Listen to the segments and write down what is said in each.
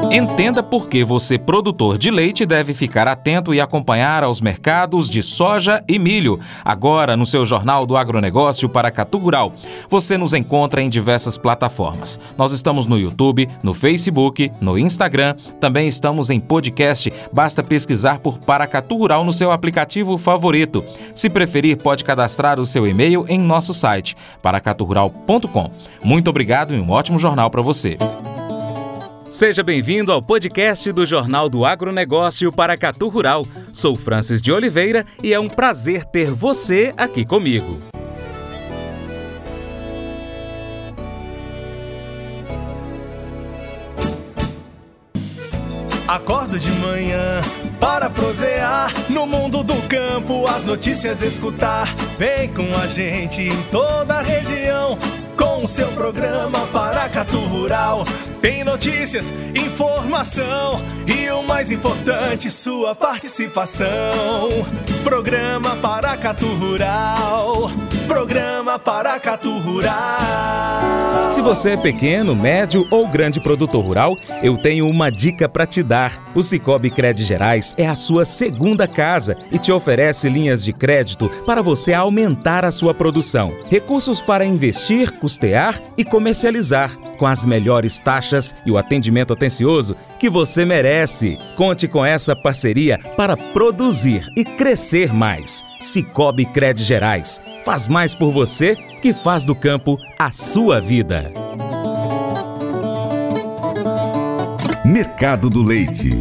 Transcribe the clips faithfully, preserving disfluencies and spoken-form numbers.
Entenda por que você, produtor de leite, deve ficar atento e acompanhar aos mercados de soja e milho. Agora, no seu Jornal do Agronegócio Paracatu Rural. Você nos encontra em diversas plataformas. Nós estamos no YouTube, no Facebook, no Instagram. Também estamos em podcast. Basta pesquisar por Paracatu Rural no seu aplicativo favorito. Se preferir, pode cadastrar o seu e-mail em nosso site, paracatu rural ponto com. Muito obrigado e um ótimo jornal para você. Seja bem-vindo ao podcast do Jornal do Agronegócio Paracatu Rural. Sou Francis de Oliveira e é um prazer ter você aqui comigo. Acordo de manhã para prosear no mundo do campo, as notícias escutar. Vem com a gente em toda a região com o seu programa Paracatu Rural. Tem notícias, informação e o mais importante, sua participação. Programa Paracatu Rural. Programa Paracatu Rural. Se você é pequeno, médio ou grande produtor rural, eu tenho uma dica para te dar. O Sicoob Cred Gerais é a sua segunda casa e te oferece linhas de crédito para você aumentar a sua produção. Recursos para investir, custear e comercializar, com as melhores taxas e o atendimento atencioso que você merece. Conte com essa parceria para produzir e crescer mais. Sicoob Cred Gerais. Faz mais por você que faz do campo a sua vida. Mercado do Leite.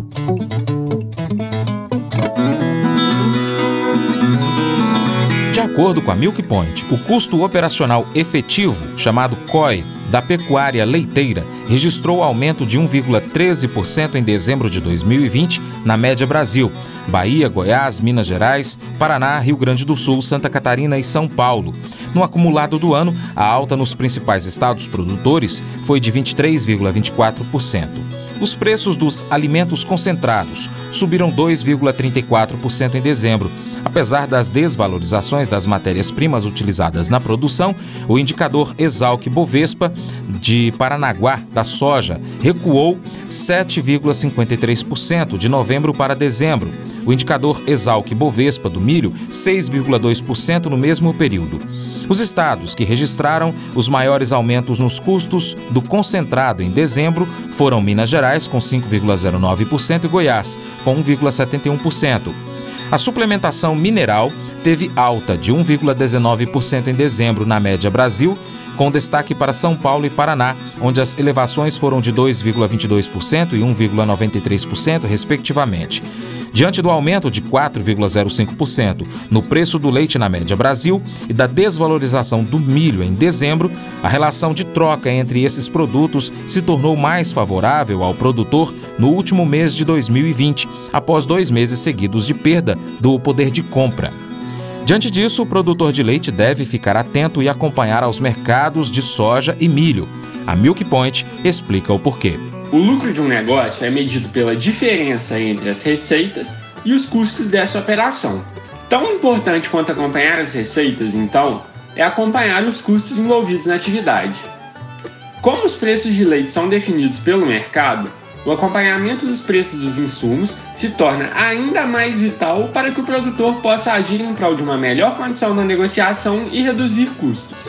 De acordo com a Milk Point, o custo operacional efetivo, chamado C O I, da pecuária leiteira, registrou aumento de um vírgula treze por cento em dezembro de dois mil e vinte na média Brasil, Bahia, Goiás, Minas Gerais, Paraná, Rio Grande do Sul, Santa Catarina e São Paulo. No acumulado do ano, a alta nos principais estados produtores foi de vinte e três vírgula vinte e quatro por cento. Os preços dos alimentos concentrados subiram dois vírgula trinta e quatro por cento em dezembro. Apesar das desvalorizações das matérias-primas utilizadas na produção, o indicador Exalc-Bovespa de Paranaguá da soja recuou sete vírgula cinquenta e três por cento de novembro para dezembro. O indicador Exalc-Bovespa do milho, seis vírgula dois por cento no mesmo período. Os estados que registraram os maiores aumentos nos custos do concentrado em dezembro foram Minas Gerais, com cinco vírgula zero nove por cento, e Goiás, com um vírgula setenta e um por cento. A suplementação mineral teve alta de um vírgula dezenove por cento em dezembro na média Brasil, com destaque para São Paulo e Paraná, onde as elevações foram de dois vírgula vinte e dois por cento e um vírgula noventa e três por cento, respectivamente. Diante do aumento de quatro vírgula zero cinco por cento no preço do leite na média Brasil e da desvalorização do milho em dezembro, a relação de troca entre esses produtos se tornou mais favorável ao produtor no último mês de dois mil e vinte, após dois meses seguidos de perda do poder de compra. Diante disso, o produtor de leite deve ficar atento e acompanhar aos mercados de soja e milho. A Milk Point explica o porquê. O lucro de um negócio é medido pela diferença entre as receitas e os custos dessa operação. Tão importante quanto acompanhar as receitas, então, é acompanhar os custos envolvidos na atividade. Como os preços de leite são definidos pelo mercado, o acompanhamento dos preços dos insumos se torna ainda mais vital para que o produtor possa agir em prol de uma melhor condição na negociação e reduzir custos.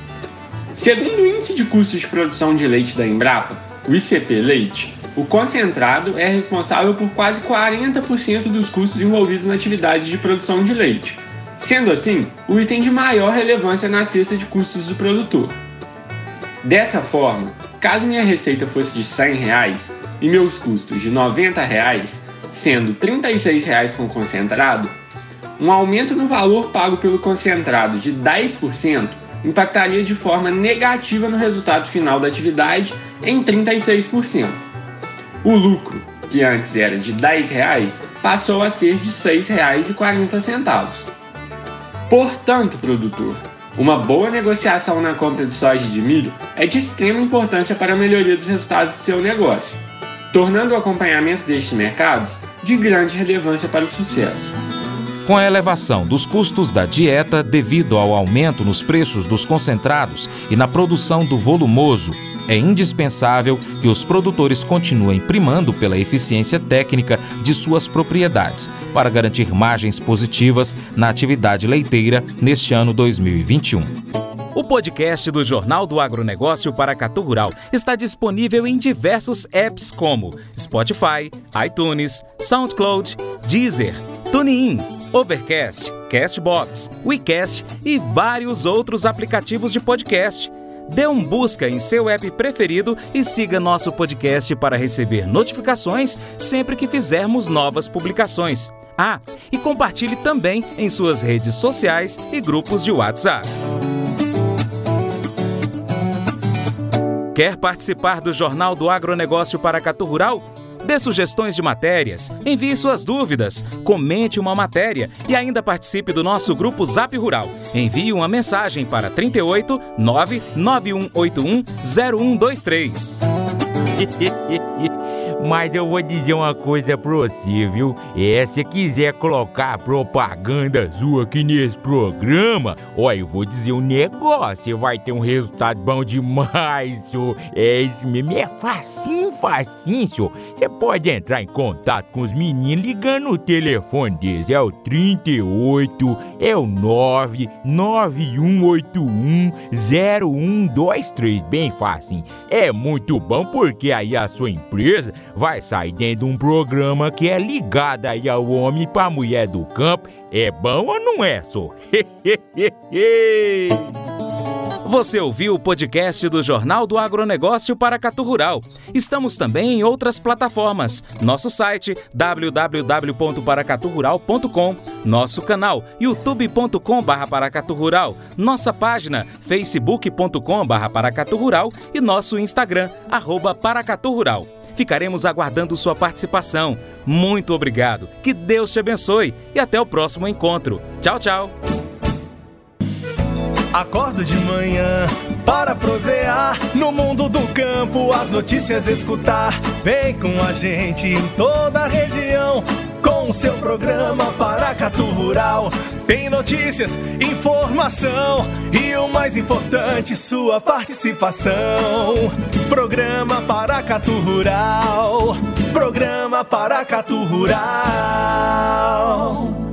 Segundo o Índice de Custos de Produção de Leite da Embrapa, o I C P Leite, o concentrado é responsável por quase quarenta por cento dos custos envolvidos na atividade de produção de leite, sendo assim, o item de maior relevância na cesta de custos do produtor. Dessa forma, caso minha receita fosse de cem reais e meus custos de noventa reais, sendo trinta e seis reais com concentrado, um aumento no valor pago pelo concentrado de dez por cento impactaria de forma negativa no resultado final da atividade em trinta e seis por cento. O lucro, que antes era de dez reais, passou a ser de seis reais e quarenta centavos. Portanto, produtor, uma boa negociação na compra de soja e de milho é de extrema importância para a melhoria dos resultados do seu negócio, tornando o acompanhamento destes mercados de grande relevância para o sucesso. Com a elevação dos custos da dieta devido ao aumento nos preços dos concentrados e na produção do volumoso, é indispensável que os produtores continuem primando pela eficiência técnica de suas propriedades para garantir margens positivas na atividade leiteira neste ano dois mil e vinte e um. O podcast do Jornal do Agronegócio Paracatu Rural está disponível em diversos apps como Spotify, iTunes, SoundCloud, Deezer, TuneIn, Overcast, Castbox, WeCast e vários outros aplicativos de podcast. Dê um busca em seu app preferido e siga nosso podcast para receber notificações sempre que fizermos novas publicações. Ah, e compartilhe também em suas redes sociais e grupos de WhatsApp. Quer participar do Jornal do Agronegócio Paracatu Rural? Dê sugestões de matérias, envie suas dúvidas, comente uma matéria e ainda participe do nosso grupo Zap Rural. Envie uma mensagem para trinta e oito, nove nove um oito um, zero um dois três. Mas eu vou dizer uma coisa pra você, viu? É, se quiser colocar propaganda sua aqui nesse programa, ó, eu vou dizer um negócio, você vai ter um resultado bom demais, senhor. É isso mesmo, é facinho, facinho, senhor. Você pode entrar em contato com os meninos ligando o telefone deles, é o trinta e oito, é o nove nove um oito um, zero um dois três, bem facinho. É muito bom porque aí a sua empresa vai sair dentro de um programa que é ligado aí ao homem para a mulher do campo. É bom ou não é, só? Você ouviu o podcast do Jornal do Agronegócio Paracatu Rural. Estamos também em outras plataformas. Nosso site w w w ponto paracatu rural ponto com, nosso canal youtube ponto com barra paracatu rural, nossa página facebook ponto com barra paracatu rural e nosso Instagram, arroba paracatu rural. Ficaremos aguardando sua participação. Muito obrigado, que Deus te abençoe e até o próximo encontro. Tchau, tchau. Acordo de manhã para prosear no mundo do campo, as notícias escutar. Vem com a gente em toda a região com o seu programa Paracatu Rural. Tem notícias, informação e o mais importante, sua participação. Programa Paracatu Rural. Programa Paracatu Rural.